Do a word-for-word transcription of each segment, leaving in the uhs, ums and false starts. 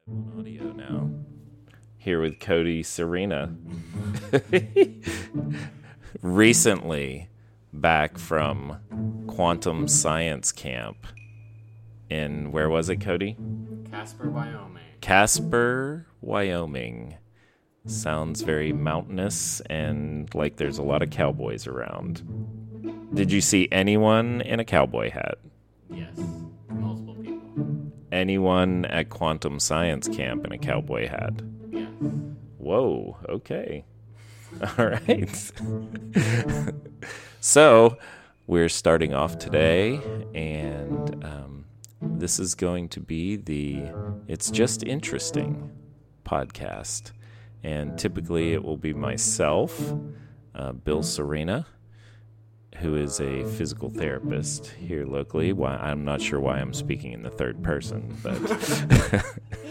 On audio now. Here with Cody Serena. Recently back from quantum science camp in, where was it, Cody? Casper, Wyoming. Casper, Wyoming. Sounds very mountainous and like there's a lot of cowboys around. Did you see anyone in a cowboy hat? Yes, multiple people. Anyone at quantum science camp in a cowboy hat? Yes. Whoa, okay. All right. So, we're starting off today, and um, this is going to be the It's Just Interesting podcast. And typically it will be myself, uh, Bill Serena, who is a physical therapist here locally. Why I'm not sure why I'm speaking in the third person, but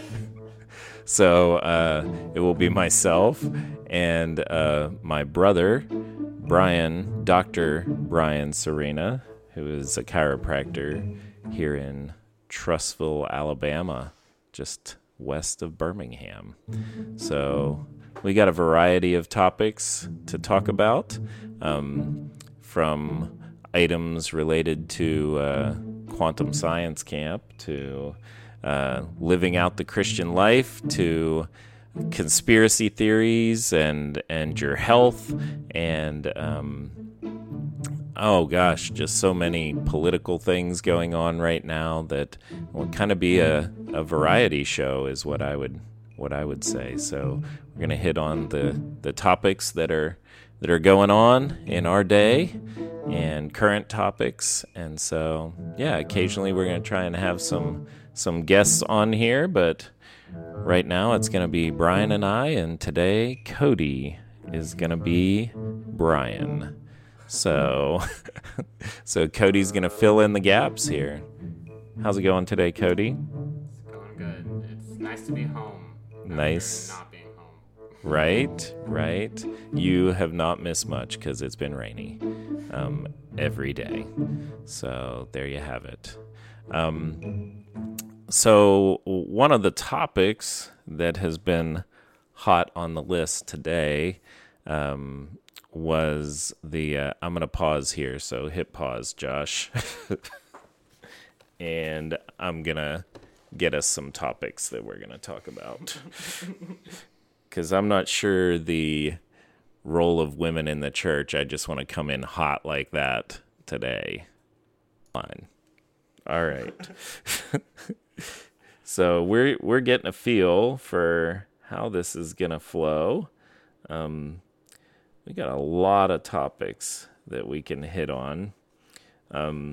so uh, it will be myself and uh, my brother, Brian, Doctor Brian Serena, who is a chiropractor here in Trussville, Alabama, just west of Birmingham. So we got a variety of topics to talk about. Um, from items related to uh, quantum science camp to uh, living out the Christian life to conspiracy theories and and your health and um, oh gosh, just so many political things going on right now that will kind of be a, a variety show is what I would what I would say. So we're gonna hit on the the topics that are that are going on in our day and current topics. And so, yeah, occasionally we're going to try and have some some guests on here, but right now it's going to be Brian and I, and today Cody is going to be Brian. So, so Cody's going to fill in the gaps here. How's it going today, Cody? It's going good. It's nice to be home. Nice. Not being home. Right, right. You have not missed much because it's been rainy um, every day. So there you have it. Um, so one of the topics that has been hot on the list today um, was the, uh, I'm going to pause here. So hit pause, Josh. And I'm going to get us some topics that we're going to talk about. Because I'm not sure the role of women in the church. I just want to come in hot like that today. Fine. All right. So we're we're getting a feel for how this is gonna flow. Um, we got a lot of topics that we can hit on. Um,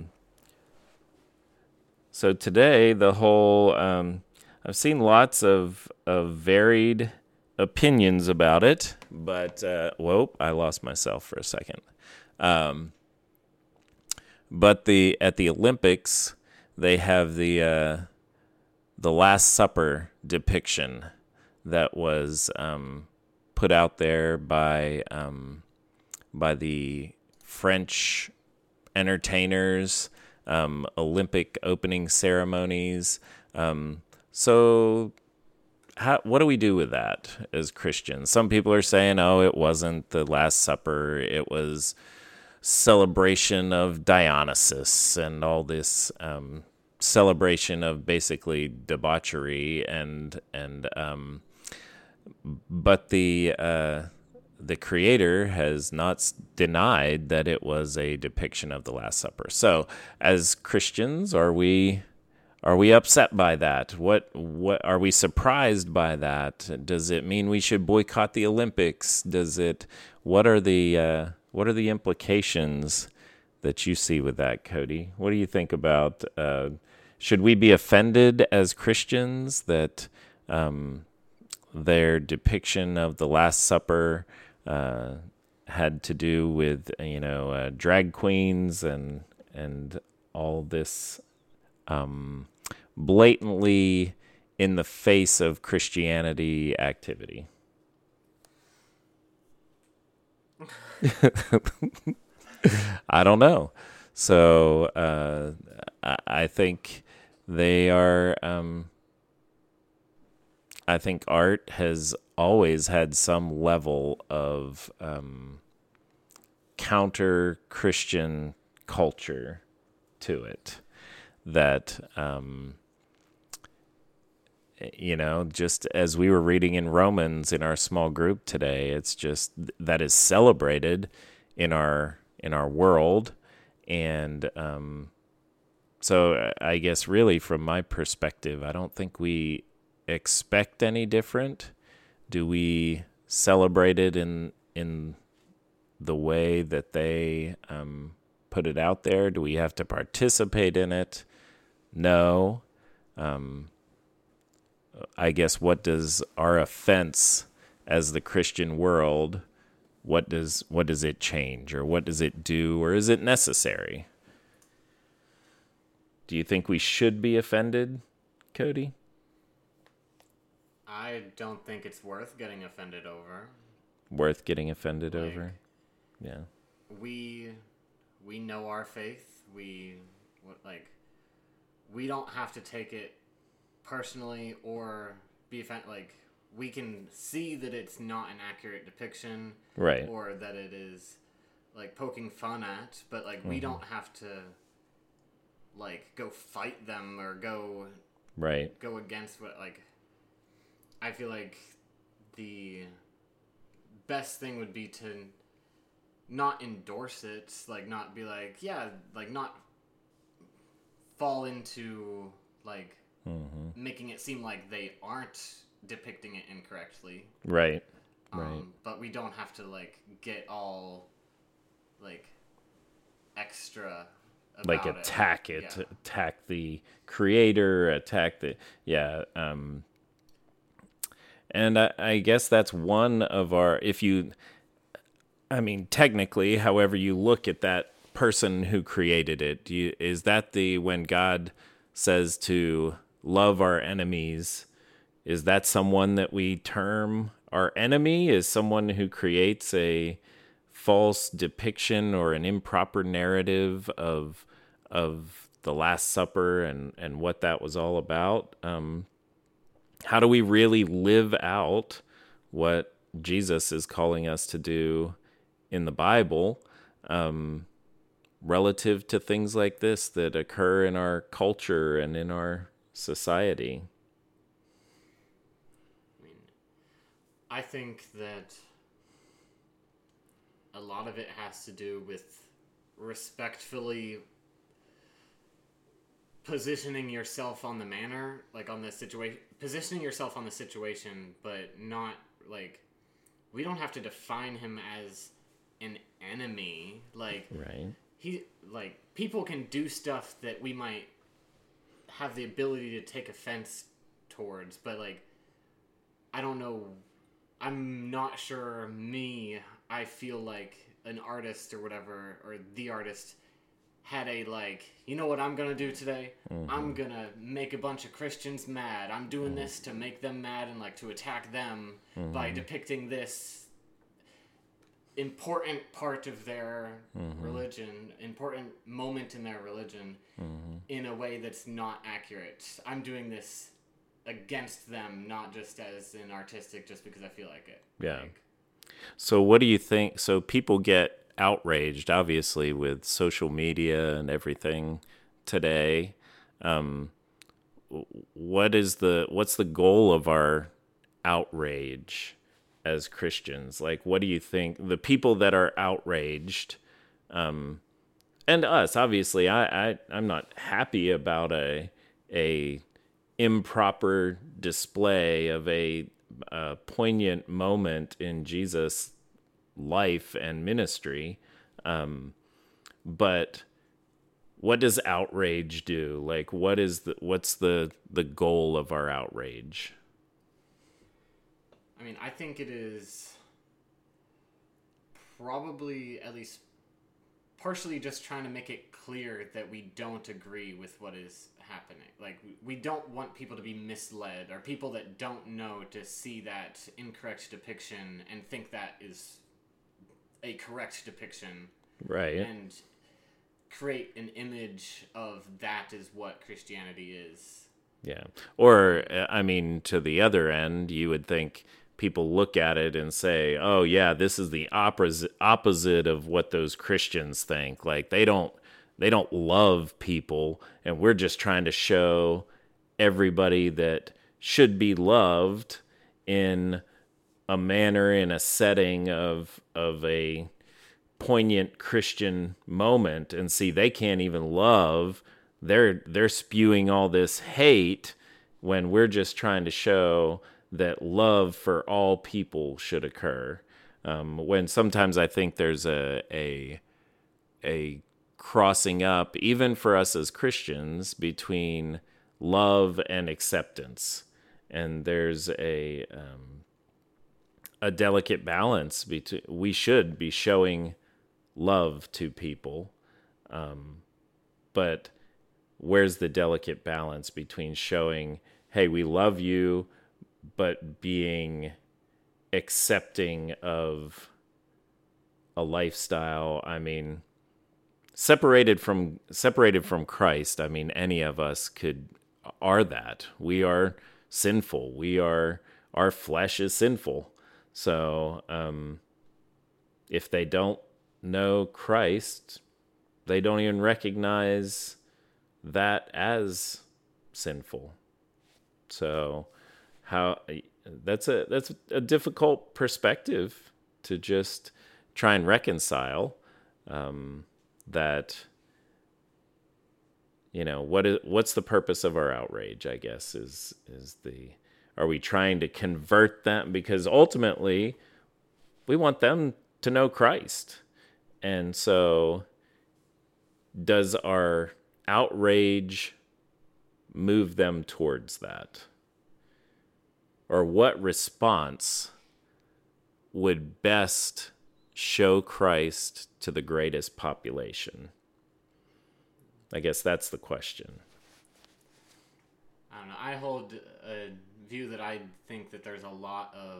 so today, the whole um, I've seen lots of of varied opinions about it, but uh, whoa, I lost myself for a second. Um, but the at the Olympics, they have the uh, the Last Supper depiction that was um, put out there by um, by the French entertainers, um, Olympic opening ceremonies. Um, so. How, what do we do with that as Christians? Some people are saying, oh, it wasn't the Last Supper. It was celebration of Dionysus and all this um, celebration of basically debauchery. And and um, but the uh, the creator has not denied that it was a depiction of the Last Supper. So as Christians, are we... Are we upset by that? What what are we surprised by that? Does it mean we should boycott the Olympics? Does it? What are the uh, what are the implications that you see with that, Cody? What do you think about? Uh, should we be offended as Christians that um, their depiction of the Last Supper uh, had to do with you know uh, drag queens and and all this? Um, blatantly in the face of Christianity activity. I don't know. So uh, I, I think they are um, I think art has always had some level of um, counter-Christian culture to it that, um, you know, just as we were reading in Romans in our small group today, it's just that is celebrated in our in our world. And um, so I guess really from my perspective, I don't think we expect any different. Do we celebrate it in in the way that they um, put it out there? Do we have to participate in it? No. Um, I guess what does our offense as the Christian world, what does what does it change, or what does it do, or is it necessary? Do you think we should be offended, Cody? I don't think it's worth getting offended over. Worth getting offended Like, over? Yeah. We we know our faith. We what like we don't have to take it personally or be offended. Like, we can see that it's not an accurate depiction, Right. or that it is like poking fun at, but like we Mm-hmm. don't have to like go fight them or go Right. go against what like I feel like the best thing would be to not endorse it, like not be like, yeah, like not fall into like Mm-hmm. making it seem like they aren't depicting it incorrectly. Right. Um, Right. But we don't have to like get all like extra about Like it. attack it, Yeah. attack the creator, attack the yeah. Um, and I, I guess that's one of our. If you, I mean, technically, however you look at that person who created it, do you, is that the when God says to love our enemies? Is that someone that we term our enemy? Is someone who creates a false depiction or an improper narrative of of the Last Supper and, and what that was all about? Um, how do we really live out what Jesus is calling us to do in the Bible um, relative to things like this that occur in our culture and in our society? I think that a lot of it has to do with respectfully positioning yourself on the manner, like on the situation, positioning yourself on the situation, but not like we don't have to define him as an enemy. Like Right. he, like people can do stuff that we might have the ability to take offense towards, but like I don't know. I'm not sure me, I feel like an artist or whatever, or the artist, had a, like, you know what I'm going to do today? Mm-hmm. I'm going to make a bunch of Christians mad. I'm doing mm-hmm. this to make them mad and, like, to attack them mm-hmm. by depicting this important part of their mm-hmm. religion, important moment in their religion, mm-hmm. in a way that's not accurate. I'm doing this against them, not just as an artistic, just because I feel like it. Yeah. Like, so what do you think? So people get outraged, obviously, with social media and everything today. Um, what is the what's the goal of our outrage as Christians? Like, what do you think? The people that are outraged, um, and us, obviously, I, I I'm not happy about a a improper display of a, a poignant moment in Jesus' life and ministry. Um, but what does outrage do? Like, what is the, what's the, the goal of our outrage? I mean, I think it is probably at least partially just trying to make it clear that we don't agree with what is happening. Like, we don't want people to be misled, or people that don't know to see that incorrect depiction and think that is a correct depiction. Right. And create an image of that is what Christianity is. Yeah. Or, uh, I mean, to the other end, you would think people look at it and say, oh, yeah, this is the opposite, opposite of what those Christians think. Like, they don't, they don't love people, and we're just trying to show everybody that should be loved in a manner, in a setting of, of a poignant Christian moment. And see, they can't even love. They're they're spewing all this hate when we're just trying to show that love for all people should occur. Um, when sometimes I think there's a a a crossing up, even for us as Christians, between love and acceptance, and there's a um, a delicate balance between. We should be showing love to people, um, but where's the delicate balance between showing, hey, we love you, but being accepting of a lifestyle? I mean, separated from separated from Christ, I mean, any of us could are that. We are sinful. We are our flesh is sinful. So, um, if they don't know Christ, they don't even recognize that as sinful. So how that's a that's a difficult perspective to just try and reconcile, um, that, you know, what is what's the purpose of our outrage, I guess, is is the are we trying to convert them? Because ultimately we want them to know Christ. And so does our outrage move them towards that? Or what response would best show Christ to the greatest population? I guess that's the question. I don't know. I hold a view that I think that there's a lot of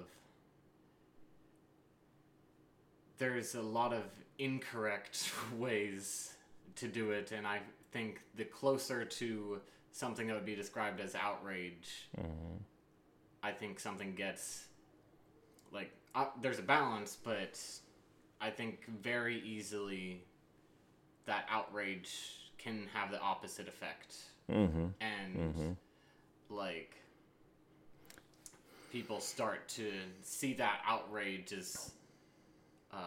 there's a lot of incorrect ways to do it, and I think the closer to something that would be described as outrage, mm-hmm. I think something gets, like, uh, there's a balance, but I think very easily that outrage can have the opposite effect. Mm-hmm. And, mm-hmm. like, people start to see that outrage as uh,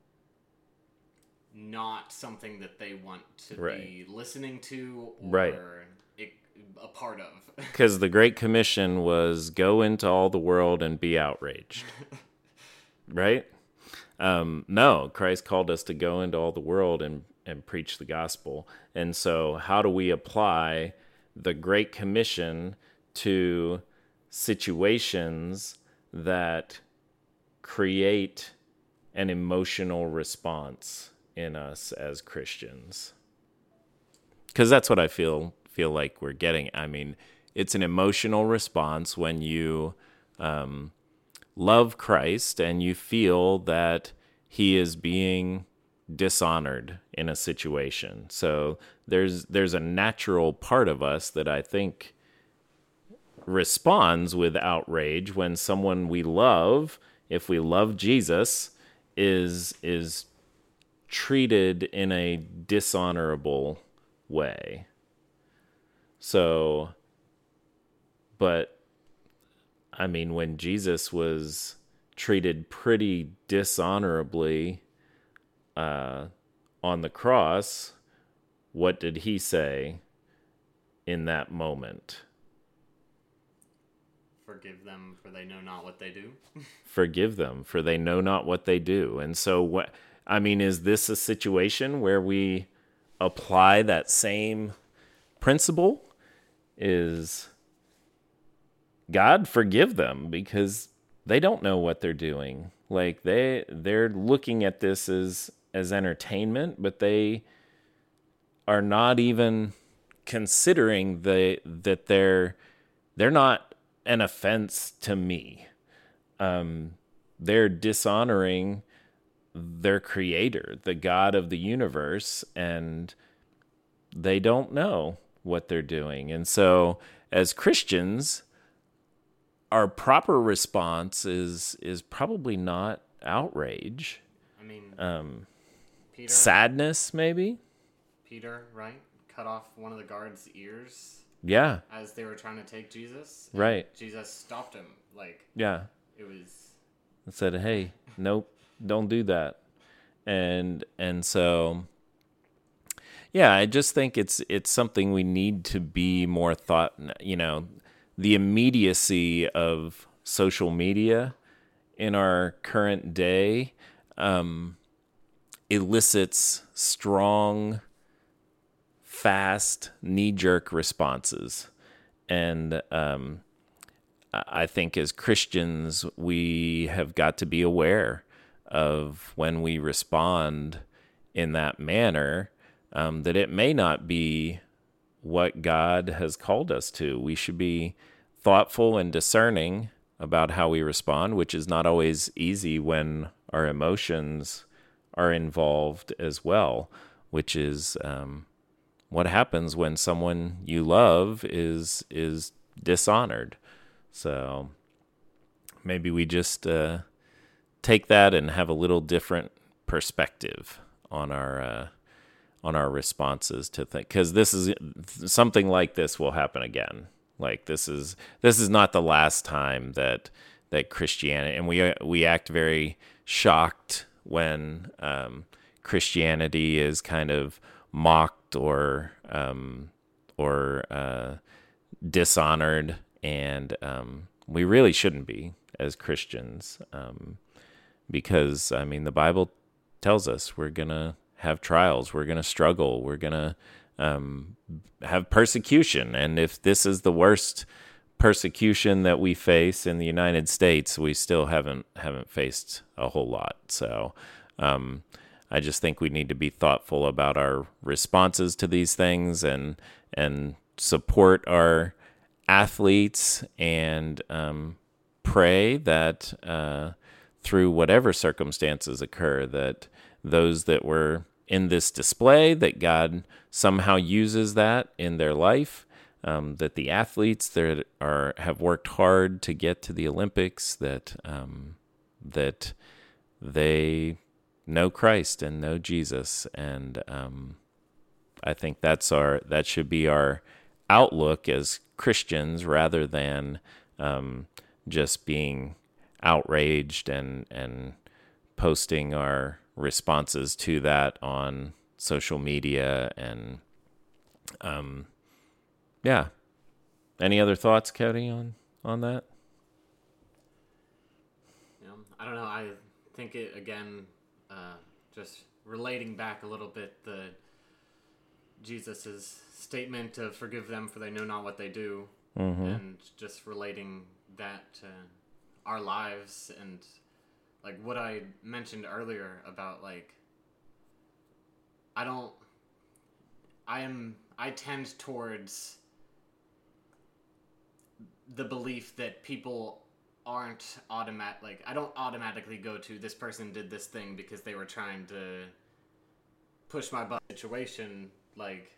not something that they want to right. be listening to or right. it, a part of. Because the Great Commission was go into all the world and be outraged. Right? Um, no, Christ called us to go into all the world and, and preach the gospel. And so how do we apply the Great Commission to situations that create an emotional response in us as Christians? Because that's what I feel feel like we're getting. I mean, it's an emotional response when you um, love Christ and you feel that he is being dishonored in a situation. So there's there's a natural part of us that I think responds with outrage when someone we love, if we love Jesus, is is treated in a dishonorable way. So, but I mean, when Jesus was treated pretty dishonorably uh, on the cross, what did he say in that moment? Forgive them, for they know not what they do. Forgive them, for they know not what they do. And so, what I mean, is this a situation where we apply that same principle? Is God, forgive them because they don't know what they're doing. Like they they're looking at this as as entertainment, but they are not even considering the that they're they're not an offense to me. Um, they're dishonoring their creator, the God of the universe, and they don't know what they're doing. And so as Christians, our proper response is is probably not outrage. I mean, Um, Peter, sadness, maybe. Peter, right? Cut off one of the guards' ears Yeah, as they were trying to take Jesus. and right. Jesus stopped him. Like, Yeah, it was. and said, "Hey, nope, don't do that." And and so, yeah, I just think it's it's something we need to be more thought. You know, the immediacy of social media in our current day um, elicits strong, fast, knee-jerk responses, and um, I think as Christians we have got to be aware of when we respond in that manner, um, that it may not be what God has called us to. We should be thoughtful and discerning about how we respond, which is not always easy when our emotions are involved as well, which is um, what happens when someone you love is is dishonored. So maybe we just uh, take that and have a little different perspective on our uh, on our responses to things, because this is something like this will happen again. Like this is this is not the last time that that Christianity, and we we act very shocked when um, Christianity is kind of mocked or um, or uh, dishonored, and um, we really shouldn't be as Christians, um, because I mean the Bible tells us we're gonna have trials, we're gonna struggle, we're gonna um, have persecution, and if this is the worst persecution that we face in the United States, we still haven't haven't faced a whole lot. So um, I just think we need to be thoughtful about our responses to these things, and and support our athletes, and um, pray that uh, through whatever circumstances occur, that those that were in this display, that God somehow uses that in their life, um, that the athletes that are have worked hard to get to the Olympics, that um, that they know Christ and know Jesus, and um, I think that's our that should be our outlook as Christians, rather than um, just being outraged and and posting our responses to that on social media. And um, yeah. Any other thoughts, Cody, on on that? You know, I don't know. I think it again, uh, just relating back a little bit, the Jesus's statement of "forgive them, for they know not what they do," Mm-hmm. and just relating that to our lives, and like what I mentioned earlier about like I don't I am I tend towards the belief that people aren't automatic like I don't automatically go to this person did this thing because they were trying to push my butt situation. Like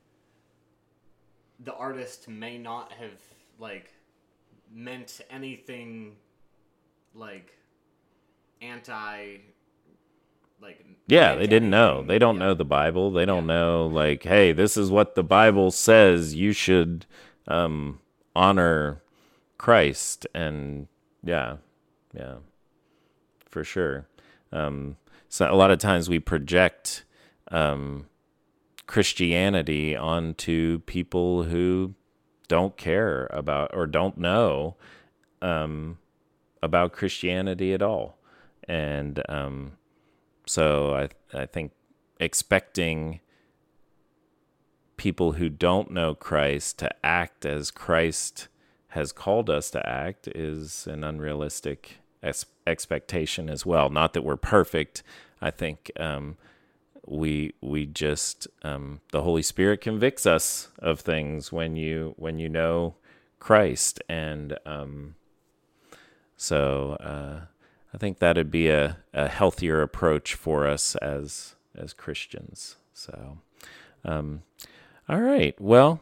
the artist may not have like meant anything like anti like Yeah, meant they didn't know. anything- They don't yeah. know the Bible. They don't Yeah. know, like, hey, this is what the Bible says. You should um, honor Christ. And yeah, yeah, for sure. Um, so a lot of times we project um, Christianity onto people who don't care about or don't know um, about Christianity at all. And um, so I I think expecting people who don't know Christ to act as Christ has called us to act is an unrealistic ex- expectation as well. Not that we're perfect. I think um, we we just um, the Holy Spirit convicts us of things when you when you know Christ, and um, so uh, I think that'd be a, a healthier approach for us as as Christians. So, um, all right. Well,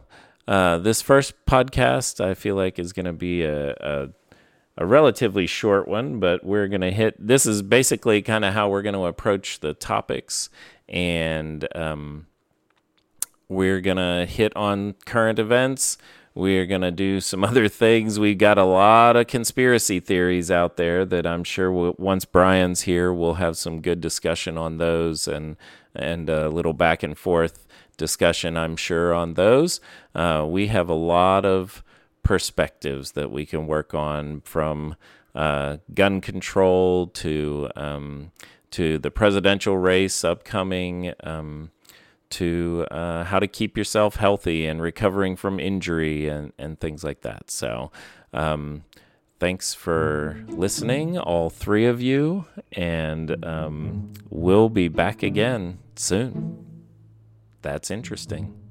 Uh, this first podcast, I feel like, is going to be a, a a relatively short one, but we're going to hit. This is basically kind of how we're going to approach the topics, and um, we're going to hit on current events. We're going to do some other things. We got a lot of conspiracy theories out there that I'm sure we'll, once Brian's here, we'll have some good discussion on those, and and a little back and forth discussion, I'm sure, on those. Uh, we have a lot of perspectives that we can work on, from uh, gun control to um, to the presidential race upcoming, um, to uh, how to keep yourself healthy and recovering from injury and, and things like that. So um, thanks for listening, all three of you, and um, we'll be back again soon. That's interesting.